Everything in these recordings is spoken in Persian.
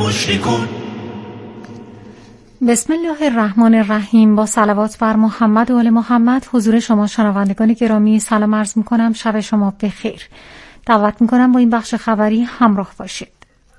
المشركون. بسم الله الرحمن الرحیم. با صلوات بر محمد و آل محمد حضور شما شنوندگان گرامی سلام عرض می‌کنم. شب شما بخیر. دعوت می‌کنم با این بخش خبری همراه باشید.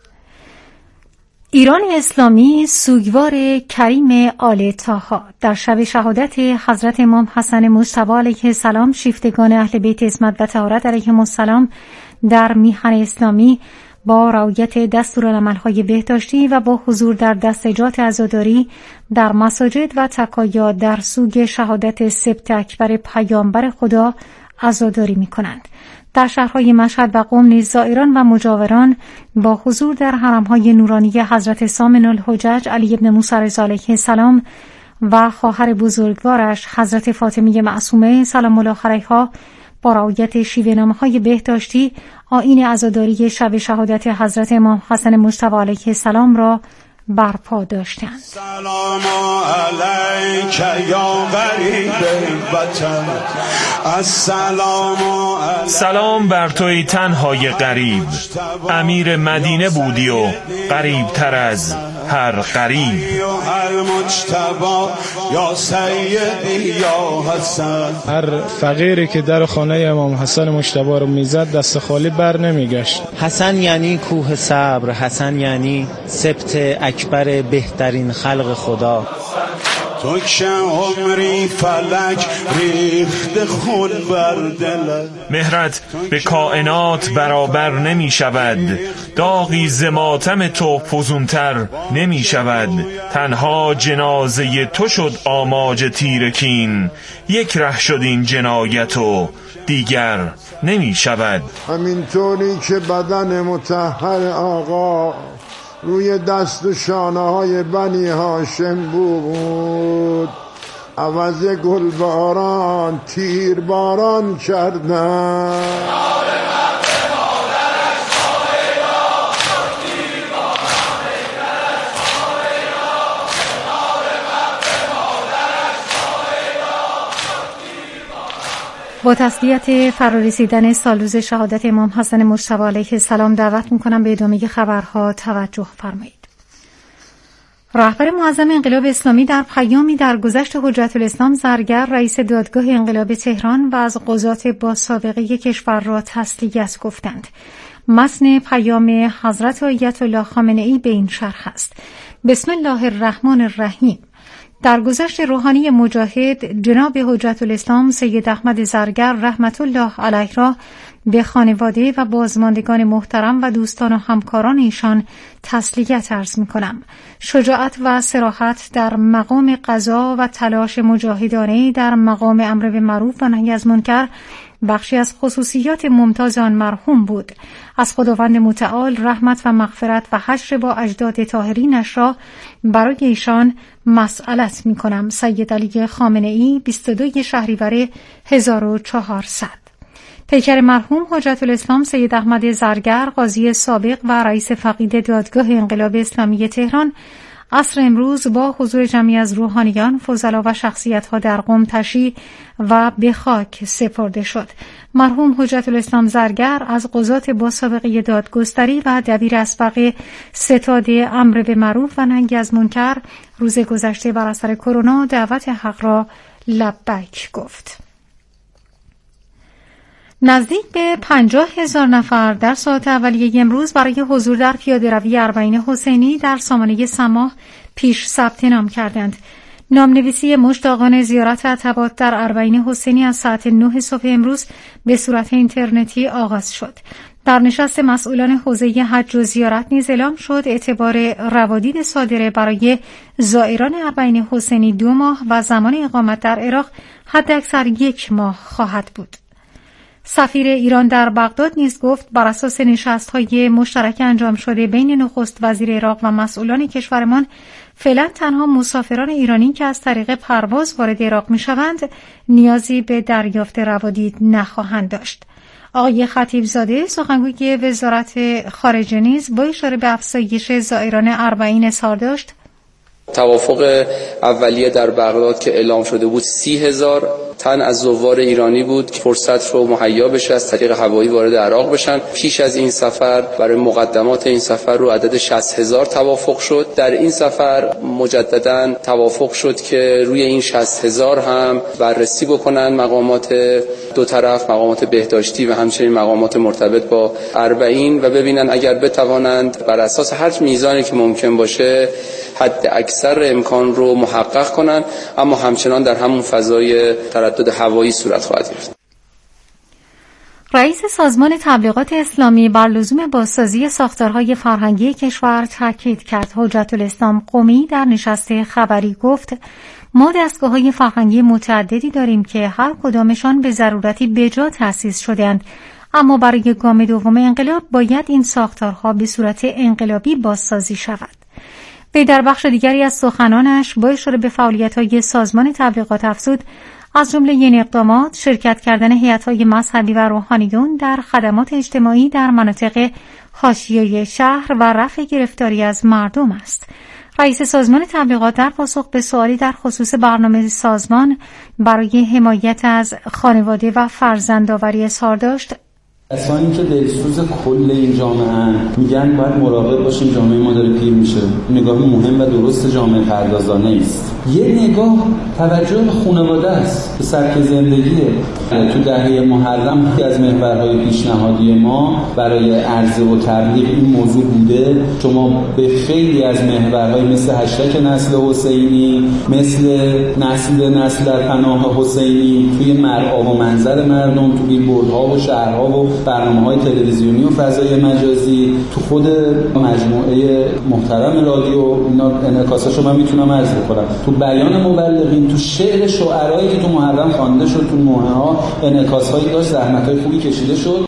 ایران اسلامی سوگوار کریم آل طاها. در شب شهادت حضرت امام حسن مجتبی علیه السلام شیفتگان اهل بیت عصمت و طهارت علیهم السلام در میهن اسلامی با رعایت دستورالعمل‌های بهداشتی و با حضور در دستجات عزاداری در مساجد و تکایا در سوگ شهادت سبت اکبر پیامبر خدا عزاداری می‌کنند. در شهرهای مشهد و قم نیز زائران و مجاوران با حضور در حرم‌های نورانی حضرت سامن الحجج علی بن موسی رضا علیه السلام و خواهر بزرگوارش حضرت فاطمه معصومه سلام الله علیها با رعایت شیوه‌نامه‌های بهداشتی آیین عزاداری شب شهادت حضرت امام حسن مجتبی علیه السلام را برپا داشتند. سلام علیک یا غریب وطن، سلام بر توی تنهای غریب، امیر مدینه بودی و غریب تر از هر غریب. هر فقیری که در خانه امام حسن مجتبی رو میزد دست خالی بر نمیگشت. حسن یعنی کوه صبر، حسن یعنی سبت اکبر بهترین خلق خدا. تو که عمری فلک ریخت خون بر دلت، مهرت به کائنات برابر نمی شود، داغی ز ماتم تو فزونتر نمی شود. تنها جنازه تو شد آماج تیرکین، یک ره شد این جنایت و دیگر نمی شود. همینطوری که بدن مطهر آقا روی دست و شانه های بنی هاشم بود، عوض گل باران تیر باران کردن. با تسلیت فرارسیدن سالروز شهادت امام حسن مجتبی علیه السلام دعوت می‌کنم به ادامه خبرها توجه فرمایید. رهبر معظم انقلاب اسلامی در پیامی درگذشت حجت الاسلام زرگر رئیس دادگاه انقلاب تهران و از قضات با سابقه کشور را تسلیت گفتند. متن پیام حضرت آیت الله خامنه‌ای به این شرح است: بسم الله الرحمن الرحیم. در گذشت روحانی مجاهد جناب حجت الاسلام سید احمد زرگر رحمت الله علیه را به خانواده و بازماندگان محترم و دوستان و همکاران ایشان تسلیت عرض می‌کنم. شجاعت و صراحت در مقام قضا و تلاش مجاهدانه در مقام امر بالمعروف و نهی از منکر بخشی از خصوصیات ممتاز آن مرحوم بود. از خداوند متعال رحمت و مغفرت و حشر با اجداد طاهرینش را برای ایشان مسئلت می کنم. سید علی خامنه‌ای 22 شهریور 1400. پیکر مرحوم حجت الاسلام سید احمد زرگر قاضی سابق و رئیس فقید دادگاه انقلاب اسلامی تهران عصر امروز با حضور جمعی از روحانیان، فضلا و شخصیت‌ها در قم تشییع و به خاک سپرده شد. مرحوم حجت الاسلام زرگر از قضات با سابقه دادگستری و دبیر اسبق ستاد امر به معروف و نهی از منکر روز گذشته بر اثر کرونا دعوت حق را لبیک گفت. نزدیک به 50,000 نفر در ساعت اولیه امروز برای حضور در پیاده‌روی اربعین حسینی در سامانه سماح پیش ثبت نام کردند. نامنویسی مشتاقان زیارت عتبات در اربعین حسینی از ساعت 9 صبح امروز به صورت اینترنتی آغاز شد. در نشست مسئولان حوزه حج و زیارت نیز اعلام شد اعتبار روادید صادره برای زائران اربعین حسینی 2 ماه و زمان اقامت در عراق حداکثر 1 ماه خواهد بود. سفیر ایران در بغداد نیز گفت بر اساس نشست‌های مشترک انجام شده بین نخست وزیر عراق و مسئولان کشورمان فعلا تنها مسافران ایرانی که از طریق پرواز وارد عراق می‌شوند نیازی به دریافت روادید نخواهند داشت. آقای خطیبزاده سخنگوی وزارت خارجه نیز با اشاره به افزایش زائران اربعین اظهار داشت توافق اولیه در بغداد که اعلام شده بود 30,000 تن از زوار ایرانی بود که فرصت رو مهیا بشه از طریق هوایی وارد عراق بشن. پیش از این سفر برای مقدمات این سفر رو عدد 60,000 توافق شد. در این سفر مجددا توافق شد که روی این 60,000 هم بررسی بکنن مقامات دو طرف، مقامات بهداشتی و همچنین مقامات مرتبط با اربعین و ببینن اگر بتوانند بر اساس هر میزانی که ممکن باشه حد اکثر امکان رو محقق کنن، اما همچنان در همون فضای تردد هوایی صورت خواهد گرفت. رئیس سازمان تبلیغات اسلامی بر لزوم بازسازی ساختارهای فرهنگی کشور تاکید کرد. حجت الاسلام قمی در نشست خبری گفت ما دستگاه‌های فرهنگی متعددی داریم که هر کدامشان به ضرورتی بجا تأسیس شده‌اند، اما برای گام دوم انقلاب باید این ساختارها به صورت انقلابی بازسازی شود. وی در بخش دیگری از سخنانش با اشاره به فعالیت‌های سازمان تبلیغات افزود از جمله این اقدامات شرکت کردن هیئت‌های مذهبی و روحانیون در خدمات اجتماعی در مناطق حاشیه شهر و رفع گرفتاری از مردم است. رئیس سازمان تبلیغات در پاسخ به سوالی در خصوص برنامه سازمان برای حمایت از خانواده و فرزندآوری اظهار داشت. کسانی که دلسوز کل این جامعه میگن باید مراقب باشیم جامعه ما داره پیر میشه. نگاه مهم و درست جامعه پردازانه است. یه نگاه توجه به خانواده است، به سبک زندگیه. تو دهه محرم که از محورهای پیشنهادی ما برای عرضه و تبلیغ این موضوع بوده. شما به خیلی از محورهای مثل هشتگ نسل حسینی، مثل نسل در پناه حسینی، توی مرعا و منظر مردم، تو بیلبوردها و شهرها و برنامه‌های تلویزیونی و فضای مجازی، تو خود مجموعه محترم رادیو، اینا انعکاساشو من میتونم عرض بکنم. تو بیان مبلغین، تو شعر شعرایی که تو محرم خوانده شد، تو نوحه‌ها انعکاس‌هایی داشت، زحمت‌های خوبی کشیده شد.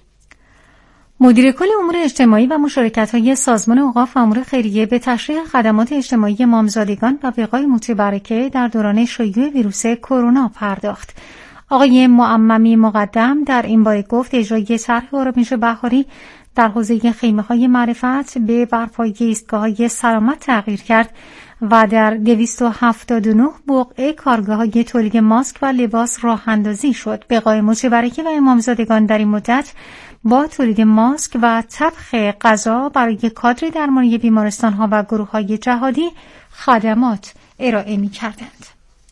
مدیر کل امور اجتماعی و مشارکت‌های سازمان اوقاف و امور خیریه به تشریح خدمات اجتماعی امامزادگان و وقای متبرکه در دوران شیوع ویروس کرونا پرداخت. آقای معممی مقدم در این باره گفت اجرای طرح آرامش بهاری در حوزه خیمه‌های معرفت به برپایی ایستگاه‌های سلامت تغییر کرد و در 279 بقعه کارگاه‌های تولید ماسک و لباس راه اندازی شد. وقای متبرکه و امامزادگان در این مدت با تولید ماسک و طبخ غذا برای کادر درمانی بیمارستان‌ها و گروه‌های جهادی خدمات ارائه می‌کردند.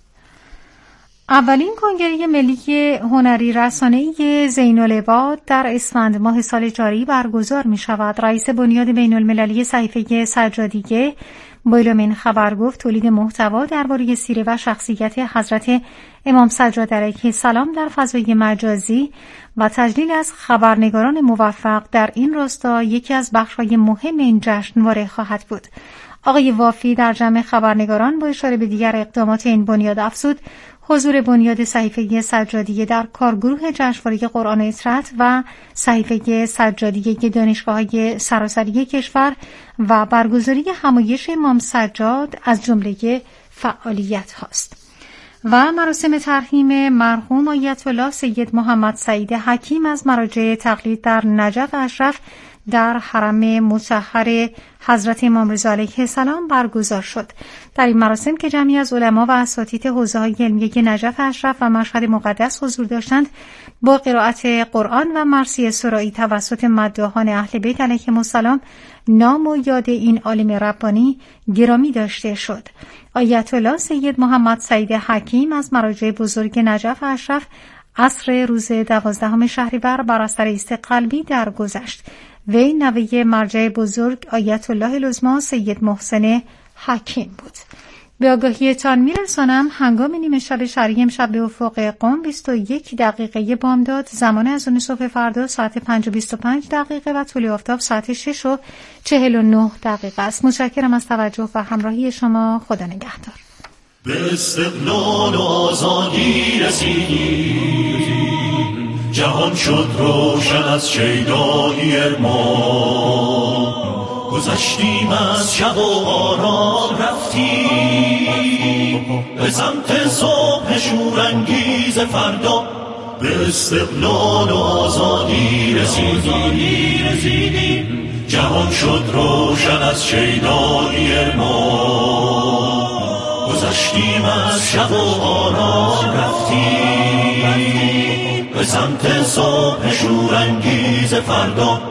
اولین کنگره ملی هنری رسانه‌ای زین‌العباد در اسفند ماه سال جاری برگزار می‌شود. رئیس بنیاد بین‌المللی صحیفه سجادیه بایلومین خبر گفت تولید محتوا درباره سیره و شخصیت حضرت امام سجاد علیه السلام در فضای مجازی و تجلیل از خبرنگاران موفق در این راستا یکی از بخش‌های مهم این جشنواره خواهد بود. آقای وافی در جمع خبرنگاران با اشاره به دیگر اقدامات این بنیاد افزود حضور بنیاد صحیفه سجادیه در کارگروه جشنواره قرآن اطرت و صحیفه سجادیه دانشگاه‌های سراسری کشور و برگزاری همایش امام سجاد از جمله فعالیت هاست. و مراسم ترحیم مرحوم آیت الله سید محمد سعید حکیم از مراجع تقلید در نجف اشرف در حرم مطهر حضرت امام رضا علیه السلام برگزار شد. در این مراسم که جمعی از علما و اساتید حوزه‌های علمیه نجف اشرف و مشهد مقدس حضور داشتند، با قرائت قرآن و مرثیه سرایی توسط مداحان اهل بیت علیهم السلام نام و یاد این عالم ربانی گرامی داشته شد. آیت الله سید محمد سعید حکیم از مراجع بزرگ نجف اشرف عصر روز 12 شهریور بر اثر ایست قلبی درگذشت. وی نوه مرجع بزرگ آیت الله العظمی سید محسن حکیم بود. به آگاهیتان میرسانم هنگام نیمه شب شرعی امشب به افق قم 21 دقیقه بامداد، زمان اذان صبح فردا ساعت 5:25 و طلوع آفتاب ساعت 6:49 است. متشکرم از توجه و همراهی شما. خدا نگهدار. به استقلال و آزادی رسیدیم، جهان شد روشن از شیدایی ارمان، گذشتیم از شب و آرام رفتیم به سمت صبح شورانگیز فردا. به استقلال و آزادی رسیدیم، جهان شد روشن از شیدایی ارمان، گذشتیم داشتیم از شب و آرام رفتیم به سمت صبح شورانگیز فردا.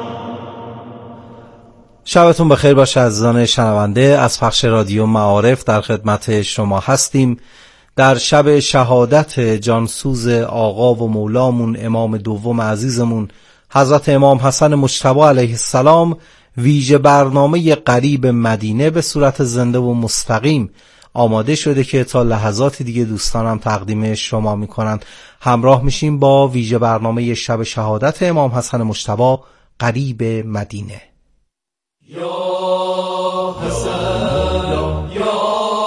شبتون بخیر باشه عزیزان شنونده. از پخش رادیو معارف در خدمت شما هستیم در شب شهادت جانسوز آقا و مولامون امام دوم عزیزمون حضرت امام حسن مجتبی علیه السلام. ویژه برنامه قریب مدینه به صورت زنده و مستقیم آماده شده که تا لحظات دیگه دوستانم تقدیم شما میکنند. همراه میشیم با ویژه برنامه شب شهادت امام حسن مجتبی قریب مدینه. یا حسن یا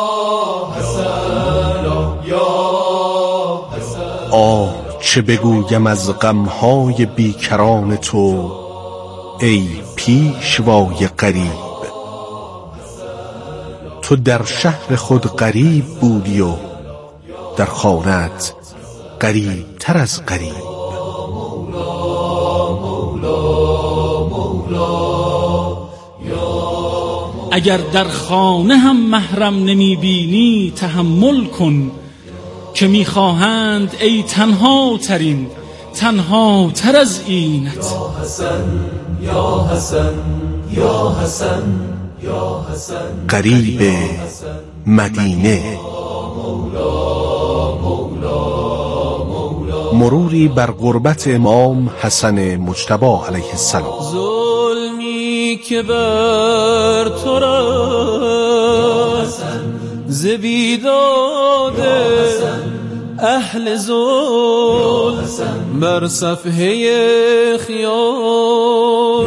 حسن یا حسن. آه چه بگویم از غمهای بیکران تو ای پیشوای غریب. تو در شهر خود غریب بودی و در خانه‌ات غریب تر از غریب. اگر در خانه هم محرم نمی بینی تحمل کن که می خواهند ای تنها ترین تنها تر از اینت. یا حسن یا حسن یا حسن یا حسن. قریب مدینه. مروری بر غربت امام حسن مجتبی علیه السلام. ظلمی که بر تو رست ز بیداد اهل ظلم بر صفحه خیال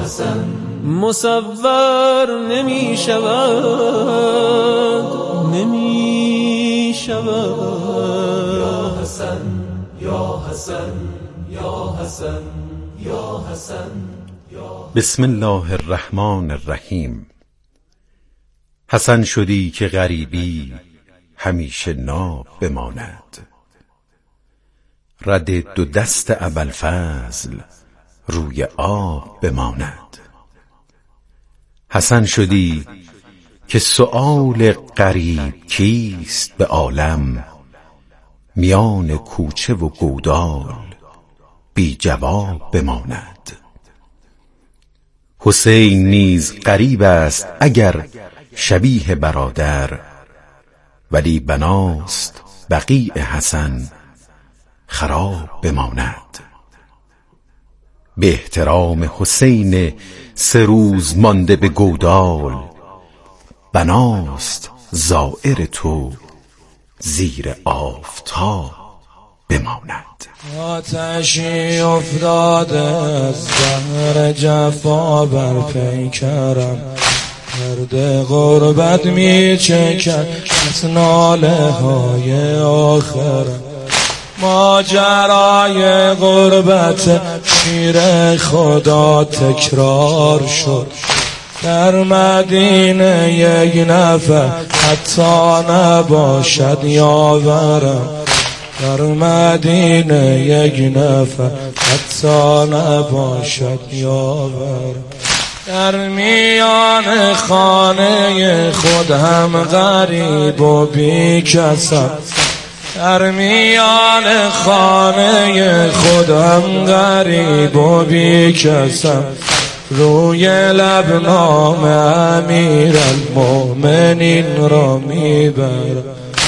مصور نمی شود نمی شود. یا حسن یا حسن یا حسن یا حسن. بسم الله الرحمن الرحیم. حسن شدی که غریبی همیشه ناب بماند، رد دو دست ابوالفضل روی آب بماند. حسن شدی که سؤال غریب کیست به عالم، میان کوچه و گودال بی جواب بماند. حسین نیز غریب است اگر شبیه برادر، ولی بناست بقیع حسن خراب بماند. به احترام حسین 3 روز مانده به گودال، بناست زائر تو زیر آفتاب بماند. آتشی افتاده از زهر جفا بر پیکرم، درد غربت می چکد از ناله های آخرم. ماجرای غربت شیر خدا تکرار شد، در مدینه یک نفر حتی نباشد یاورم. در مدینه یک نفر حتی نباشد یاورم. در میان خانه خود هم غریب و بی کسم، در میان خانه خود هم غریب و بی کسم. روی لب نام امیرالمؤمنین را میبرم.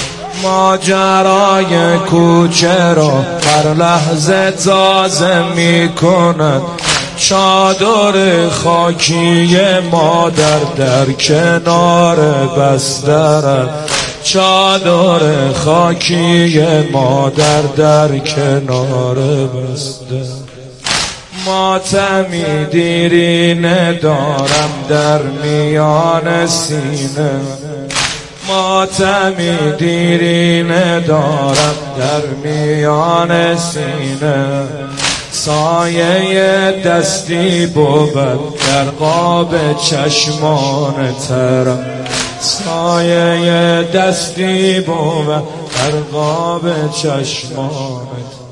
ماجرای کوچه را هر لحظه تازه میکند، چادر خاکی مادر در کنار بسترم. چادر خاکی مادر در کنار بستر. ماتمی دیرینه دارم در میان سینه، ماتمی دیرینه دارم در میان سینه. سایه دستی بود در قاب چشمان ترم، سایه دستی بود در قاب چشمان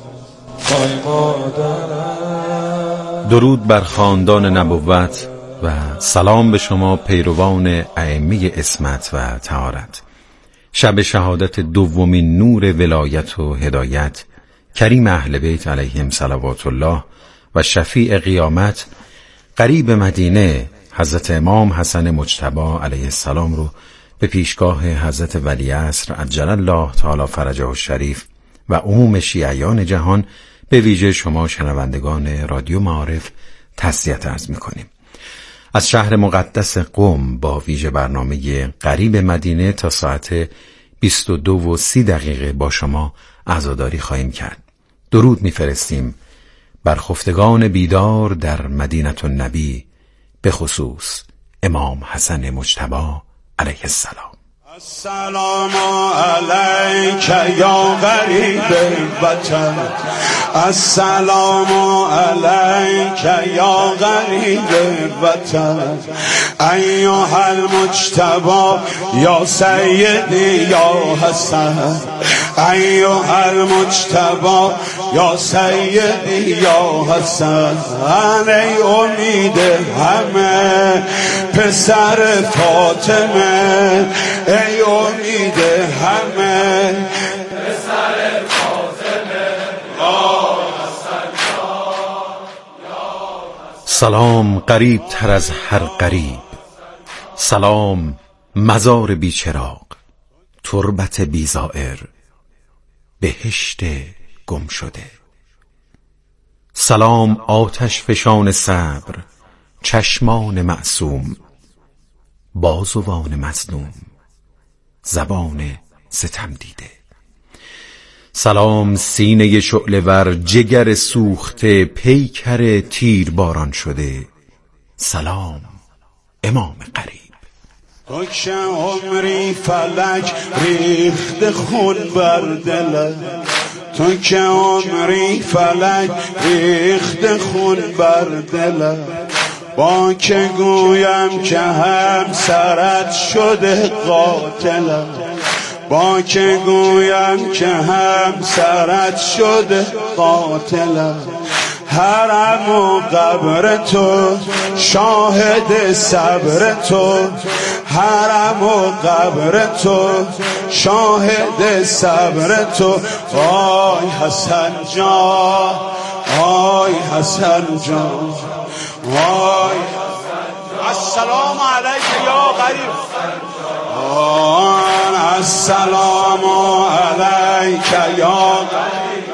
مادرم. درود بر خاندان نبوت و سلام به شما پیروان ائمه عصمت و طهارت. شب شهادت دومین نور ولایت و هدایت کریم اهل بیت علیهم صلوات الله و شفیع قیامت قریب مدینه حضرت امام حسن مجتبی علیه السلام رو به پیشگاه حضرت ولیعصر عجل الله تعالی فرجه الشریف و عموم شیعیان جهان به ویژه شما شنوندگان رادیو معارف تسلیت عرض می‌کنیم. از شهر مقدس قم با ویژه برنامه قریب مدینه تا ساعت 22:30 با شما عزاداری خواهیم کرد. درود می‌فرستیم بر خفتگان بیدار در مدینه النبی، به خصوص امام حسن مجتبی علیه السلام. السلام علیک یا غریب وطن، السلام علیک یا غریب وطن، ایها المجتبی یا سیدی یا حسن، ایها المجتبی یا سیدی یا حسن، ای امید همه پسر فاطمه، ای امید همه پسر فاطمه یا حسن. سلام قریب تر از هر قریب، سلام مزار بیچراغ، تربت بیزائر، بهشت گم شده. سلام آتش فشان صبر، چشمان معصوم، بازوان مظلوم، زبان ستم دیده. سلام سینه شعله ور، جگر سوخته، پیکر تیر باران شده. سلام امام قریب. تو که عمری فلک ریخت خون بر دلت، تو که عمری فلک ریخت خون بر دلت، با که گویم که همسرت شده قاتلت، با که گویم که همسرت شده قاتلت، حرم و قبر تو شاهد صبر تو، حرم و قبر تو شاهد صبر تو. آی حسن جان، آی حسن جان، آی السلام علیک یا غریب، السلام علیک یا غریب،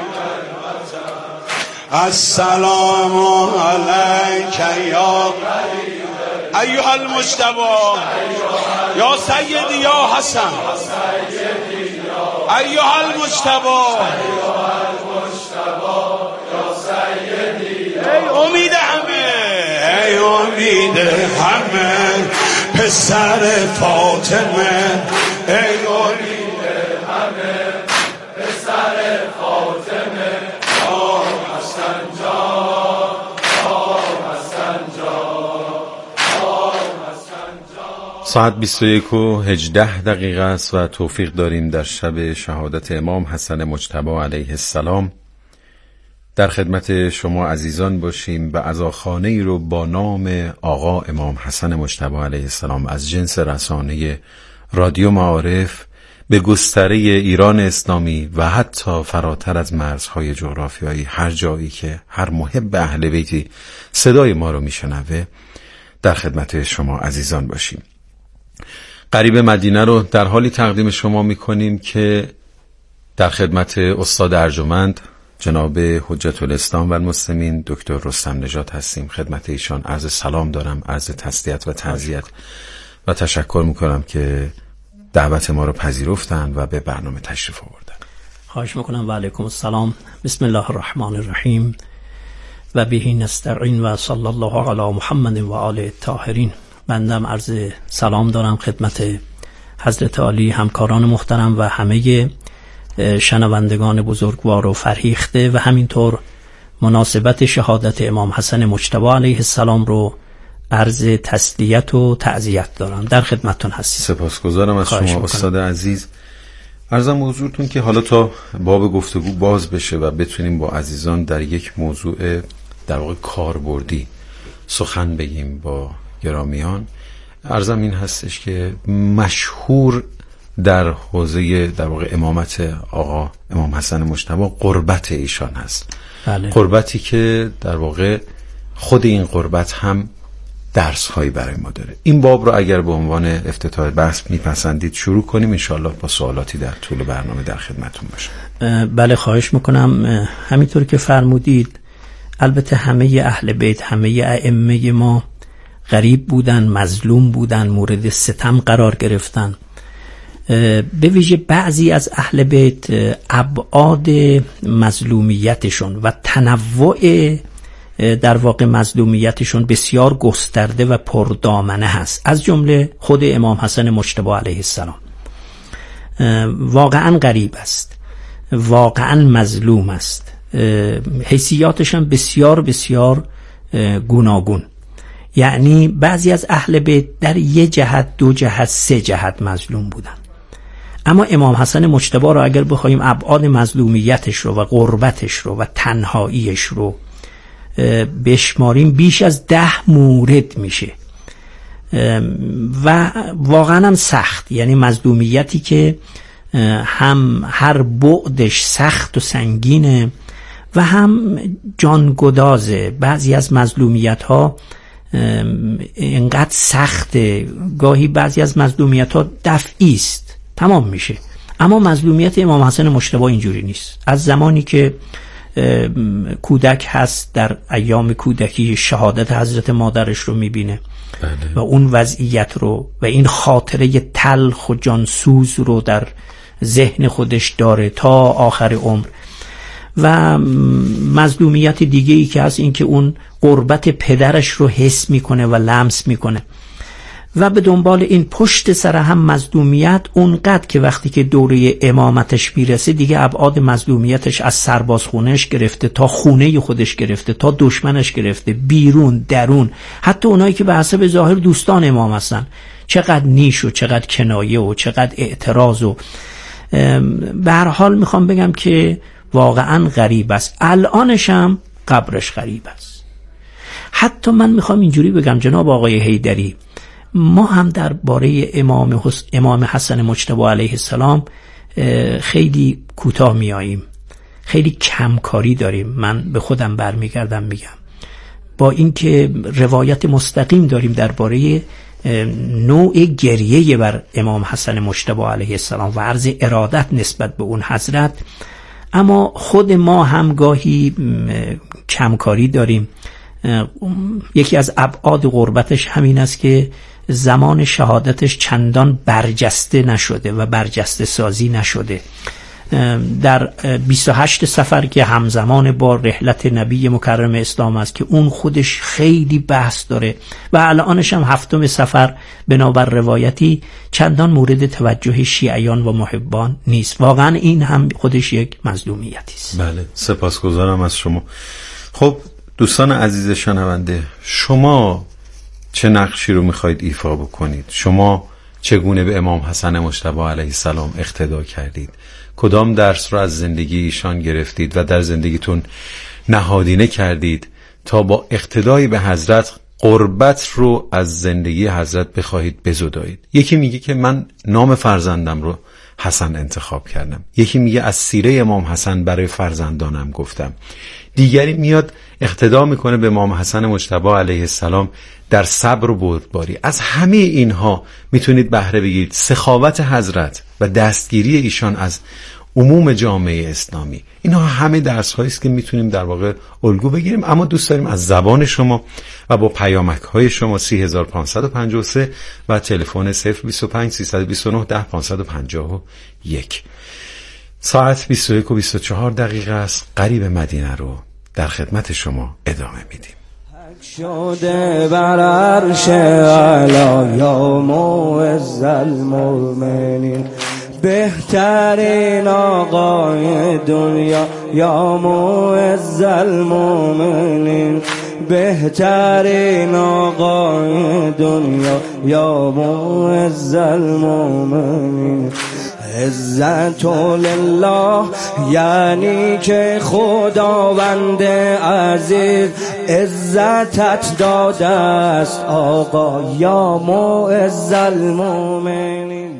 السلام علیک یا غریب، ایها المجتبی یا سیدی یا حسن، ایها المجتبی یا سیدی، ای امید همه، ای امید همه پسر فاطمه، ای امید همه پسر فاطمه یا حسن جان، یا حسن جان، یا حسن جان. ساعت 21:18 است و توفیق داریم در شب شهادت امام حسن مجتبی علیه السلام در خدمت شما عزیزان باشیم و عزاخانه‌ای رو با نام آقا امام حسن مجتبی علیه السلام از جنس رسانه رادیو معارف به گستره ایران اسلامی و حتی فراتر از مرزهای جغرافیایی، هر جایی که هر محب اهل بیتی صدای ما رو میشنوه، در خدمت شما عزیزان باشیم. قریب مدینه رو در حالی تقدیم شما میکنیم که در خدمت استاد ارجمند جناب حجت الاسلام و المسلمین دکتر رستم نژاد هستیم. خدمت ایشان عرض سلام دارم، عرض تسلیت و تعزیت و تشکر میکنم که دعوت ما رو پذیرفتن و به برنامه تشریف آوردن. خواهش میکنم. و علیکم السلام. بسم الله الرحمن الرحیم و به نستعین و صلی الله علی محمد و آله الطاهرین. بندم عرض سلام دارم خدمت حضرت عالی، همکاران محترم و همه شنوندگان بزرگوار و فرهیخته و همینطور مناسبت شهادت امام حسن مجتبی علیه السلام رو عرض تسلیت و تعزیت دارم. در خدمتتون هستیم. سپاسگزارم از شما استاد عزیز. عرضم حضورتون که حالا تا باب گفتگو باز بشه و بتونیم با عزیزان در یک موضوع در واقع کاربردی سخن بگیم با گرامیان، عرضم این هستش که مشهور در حوزه در واقع امامت آقا امام حسن مجتبی قربت ایشان هست. بله. قربتی که در واقع خود این قربت هم درس هایی برای ما داره. این باب رو اگر به عنوان افتتاح بحث میپسندید شروع کنیم، انشالله با سوالاتی در طول برنامه در خدمتون باشم. بله خواهش میکنم. همینطور که فرمودید البته همه اهل بیت، همه ائمه ما غریب بودن، مظلوم بودن، مورد ستم قرار گرفتن. به ویژه بعضی از اهل بیت ابعاد مظلومیتشون و تنوع در واقع مظلومیتشون بسیار گسترده و پردامنه هست، از جمله خود امام حسن مجتبی علیه السلام. واقعا غریب است، واقعا مظلوم است، حیثیاتش هم بسیار بسیار گوناگون. یعنی بعضی از اهل بیت در یه جهت، دو جهت، سه جهت مظلوم بودن، اما امام حسن مجتبی رو اگر بخوایم ابعاد مظلومیتش رو و غربتش رو و تنهاییش رو بشماریم بیش از 10 مورد میشه و واقعا هم سخت. یعنی مظلومیتی که هم هر بعدش سخت و سنگینه و هم جانگدازه. بعضی از مظلومیت ها اینقدر سخته، گاهی بعضی از مظلومیت ها دفعی است، تمام میشه. اما مظلومیت امام حسن مجتبی اینجوری نیست. از زمانی که کودک هست، در ایام کودکی شهادت حضرت مادرش رو میبینه و اون وضعیت رو و این خاطره تلخ و جانسوز رو در ذهن خودش داره تا آخر عمر. و مظلومیت دیگه ای که هست این که اون قربت پدرش رو حس میکنه و لمس میکنه و به دنبال این پشت سر هم مظلومیت اونقدر که وقتی که دوره امامتش میرسه دیگه ابعاد مظلومیتش از سربازخونهش گرفته تا خونه خودش گرفته تا دشمنش گرفته، بیرون درون، حتی اونایی که به حسب ظاهر دوستان امام هستن. چقدر نیش و چقدر کنایه و چقدر اعتراض و به هر حال میخوام بگم که واقعا غریب است. الانش هم قبرش غریب است. حتی من میخوام اینجوری بگم جناب آقای حیدری، ما هم درباره امام حسن مجتبی علیه السلام خیلی کوتاه میاییم، خیلی کمکاری داریم. من به خودم برمیگردم میگم، با اینکه روایت مستقیم داریم درباره نوع گریه بر امام حسن مجتبی علیه السلام و عرض ارادت نسبت به اون حضرت، اما خود ما هم گاهی کمکاری داریم. یکی از ابعاد غربتش همین است که زمان شهادتش چندان برجسته نشده و برجسته سازی نشده. در 28 صفر که همزمان با رحلت نبی مکرم اسلام است که اون خودش خیلی بحث داره و الانش هم 7 صفر بنابر روایتی چندان مورد توجه شیعیان و محبان نیست. واقعا این هم خودش یک مظلومیتی است. بله، سپاسگزارم از شما. خب دوستان عزیز شنونده، شما چه نقشی رو میخواید ایفا بکنید؟ شما چگونه به امام حسن مجتبی علیه السلام اقتدا کردید؟ کدام درس رو از زندگی ایشان گرفتید و در زندگیتون نهادینه کردید تا با اقتدای به حضرت قربت رو از زندگی حضرت بخواهید بزدایید؟ یکی میگه که من نام فرزندم رو حسن انتخاب کردم، یکی میگه از سیره امام حسن برای فرزندانم گفتم، دیگری میاد اقتدا میکنه به امام حسن مجتبی علیه السلام در صبر و بردباری. از همه اینها میتونید بهره بگیرید. سخاوت حضرت و دستگیری ایشان از عموم جامعه اسلامی، اینها همه درس هایی است که میتونیم در واقع الگو بگیریم. اما دوست داریم از زبان شما و با پیامک های شما 3553 و تلفن 025 329 10 551 ساعت 21 و 24 دقیقه است. قریب مدینه رو در خدمت شما ادامه میدیم. شده بر عرش اعلی یا معز المؤمنین، بهترین آقای دنیا یا معز المؤمنین، بهترین آقای دنیا یا معز المؤمنین. عزت لله یعنی که خداوند عزیز عزتت داده است آقا یا معز المؤمنین. بسم الله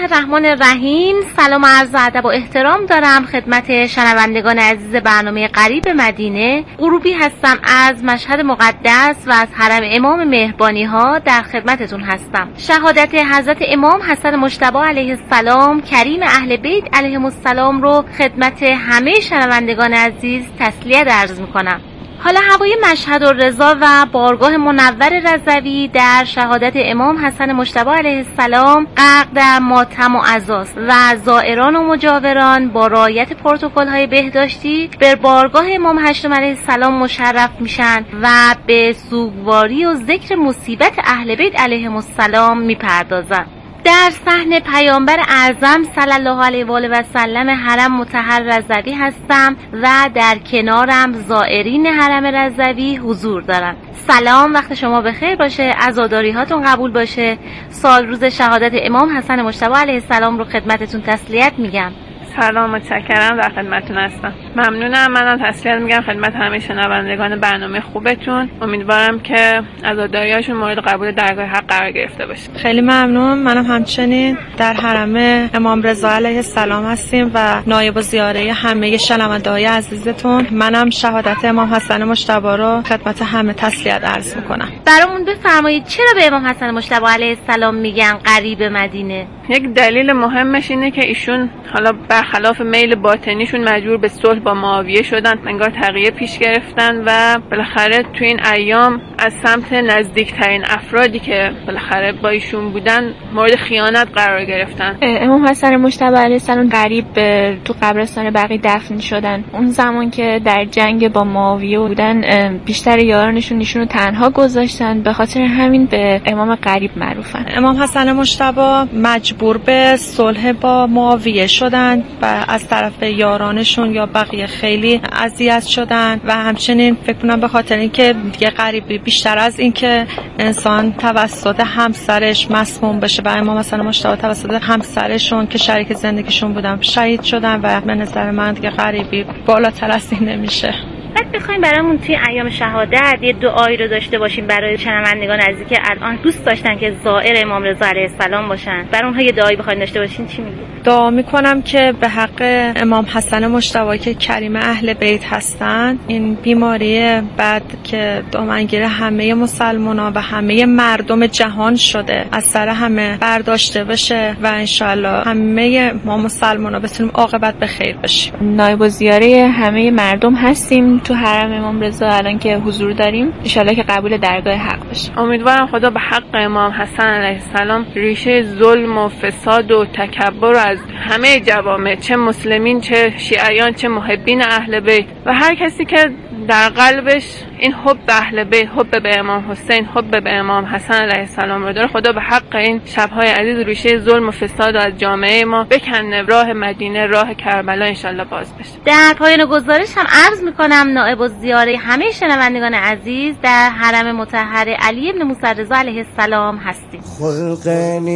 الله الرحمن الرحیم. سلام و عرض ادب و احترام دارم خدمت شنوندگان عزیز برنامه غریب مدینه. غروبی هستم از مشهد مقدس و از حرم امام مهربانی ها در خدمتتون هستم. شهادت حضرت امام حسن مجتبی علیه السلام کریم اهل بیت علیهم السلام رو خدمت همه شنوندگان عزیز تسلیت عرض میکنم. حالا هوای مشهد و رضا و بارگاه منور رضوی در شهادت امام حسن مجتبی علیه السلام غرق در ماتم و عزاست و زائران و مجاوران با رعایت پروتکل‌های بهداشتی به بارگاه امام هشتم علیه السلام مشرف میشن و به سوگواری و ذکر مصیبت اهل بیت علیهم السلام میپردازن. در صحن پیامبر اعظم صلی الله علیه و آله و سلم حرم مطهر رضوی هستم و در کنارم زائرین حرم رضوی حضور دارم. سلام، وقت شما بخیر باشه، عزاداری هاتون قبول باشه. سال روز شهادت امام حسن مجتبی علیه السلام رو خدمتتون تسلیت میگم. سلام، متشکرم، در خدمتتون هستم. ممنونم. منم تسلیت میگم خدمت همه شنوندگان برنامه خوبتون. امیدوارم که عزاداریاشون مورد قبول درگاه حق قرار گرفته باشه. خیلی ممنون. منم همچنین در حرم امام رضا علیه السلام هستیم و نایب الزیاره همه شنونده‌های عزیزتون. منم شهادت امام حسن مجتبی رو خدمت همه تسلیت عرض میکنم. برامون بفرمایید چرا به امام حسن مجتبی علیه السلام میگن غریب مدینه؟ یک دلیل مهمش اینه که ایشون حالا برخلاف میل باطنیشون مجبور به صلح با معاویه شدن، انگار تقیه پیش گرفتن و بالاخره تو این ایام از سمت نزدیکترین افرادی که بالاخره با ایشون بودن مورد خیانت قرار گرفتن. امام حسن مجتبی علیه السلام غریب تو قبرستان بقیع دفن شدن. اون زمان که در جنگ با معاویه بودن بیشتر یارانشون ایشونو تنها گذاشتن، به خاطر همین به امام غریب معروفن. امام حسن مجتبی مجبور به صلح با معاویه شدن و از طرف یارانشون یا بقیه خیلی اذیت شدن و همچنین فکر کنم به خاطر اینکه دیگه غریبی بیشتر از اینکه انسان توسط همسرش مسموم بشه و امام حسن مجتبی توسط همسرشون که شریک زندگیشون بودن شهید شدن و به نظر من دیگه غریبی بالاتر از این نمیشه. بعد بخوایم برامون توی ایام شهادت یه دعایی رو داشته باشیم برای شنوندگان عزیزی که الان دوست داشتن که زائر امام رضا علیه السلام باشن، برای اونها یه دعایی بخواید داشته باشین چی میگید؟ دعا میکنم که به حق امام حسن مجتبی که کریم اهل بیت هستن، این بیماری بعد که دامنگیر همه مسلمان‌ها و همه مردم جهان شده از سر همه برداشته بشه و انشالله همه ما مسلمان‌ها بتونیم عاقبت به خیر بشیم. نایب الزیاره همه مردم هستیم تو حرم امام رضا الان که حضور داریم، انشالله که قبول درگاه حق بشه. امیدوارم خدا به حق امام حسن علیه السلام ریشه ظلم و فساد و تکبر رو از همه جوامع، چه مسلمین چه شیعیان چه محبین اهل بیت و هر کسی که در قلبش این حب اهل بیت، حب به امام حسین، حب به امام حسن علیه السلام رو داره، خدا به حق این شب‌های عزیز ریشه ظلم و فساد از جامعه ما بکنه، راه مدینه، راه کربلا انشالله باز بشه. در پایان گزارش هم عرض میکنم نائب الزیاره همه شنوندگان عزیز در حرم مطهر علی ابن موسی رضا علیه السلام هستیم. خلق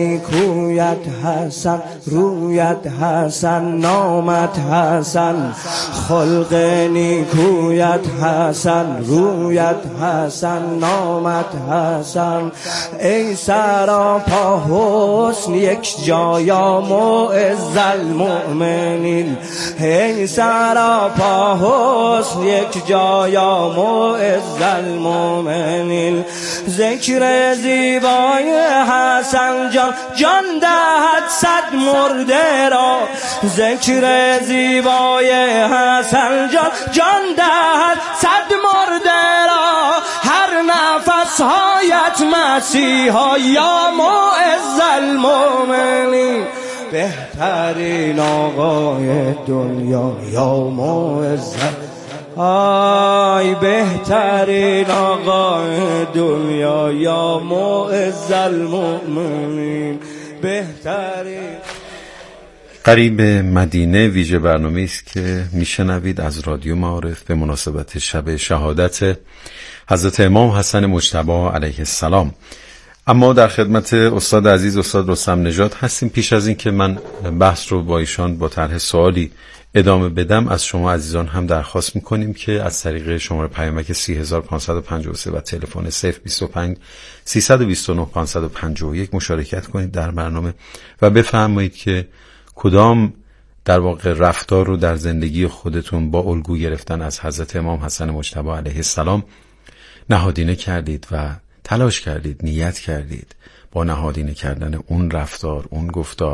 نیکویت حسن، رویت حسن، نامت حسن. خلق نیکویت حسن، رویت حسن، نامت حسن. ای سراپا حسن یک جایا معز المؤمنین. ای سراپا حسن یک جایا معز المؤمنین. ذکر زیبای حسن جان، جان دهد صد مرده را. ذکر زیبای حسن جان، جان دهد صد مرده را. هر نفس هایت مسیحا یا معز المؤمنین. بهترین آقای دنیا یا معز، آی بهترین آقای دنیا یا معز المؤمنین. بهترین غریب مدینه ویژه برنامه‌ای است که میشنوید از رادیو معارف به مناسبت شب شهادت حضرت امام حسن مجتبی علیه السلام. اما در خدمت استاد عزیز استاد رستم نژاد هستیم. پیش از این که من بحث رو با ایشان با طرح سوالی ادامه بدم، از شما عزیزان هم درخواست میکنیم که از طریق شماره پیامک 3553 و تلفن 025 329 551 مشارکت کنید در برنامه و بفرمایید که کدام در واقع رفتار رو در زندگی خودتون با الگو گرفتن از حضرت امام حسن مجتبی علیه السلام نهادینه کردید و تلاش کردید، نیت کردید با نهادینه کردن اون رفتار، اون گفتار